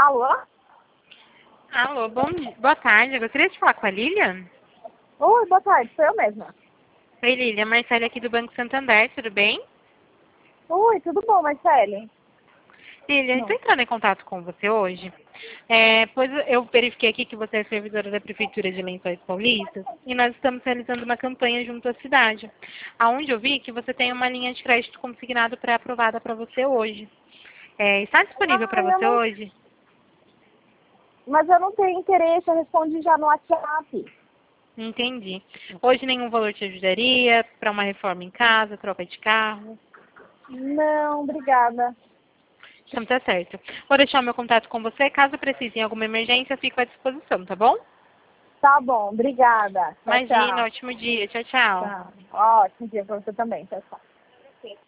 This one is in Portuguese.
Alô? Alô, boa tarde. Eu gostaria de falar com a Lilian. Oi, boa tarde, sou eu mesma. Oi, Lilian. Marcela aqui do Banco Santander, tudo bem? Oi, tudo bom, Marcele? Lilian, estou Não. entrando em contato com você hoje, pois eu verifiquei aqui que você é servidora da Prefeitura de Lençóis Paulista e nós estamos realizando uma campanha junto à cidade, aonde eu vi que você tem uma linha de crédito consignado pré-aprovada para você hoje. Está disponível para Eu você não... hoje? Mas eu não tenho interesse, eu respondi já no WhatsApp. Entendi. Hoje nenhum valor te ajudaria para uma reforma em casa, troca de carro? Não, obrigada. Então tá certo. Vou deixar o meu contato com você. Caso precise em alguma emergência, eu fico à disposição, tá bom? Tá bom, obrigada. Tchau, Imagina, tchau. ótimo dia. Tchau, tchau. Tchau. Ótimo dia pra você também. Tchau, tchau.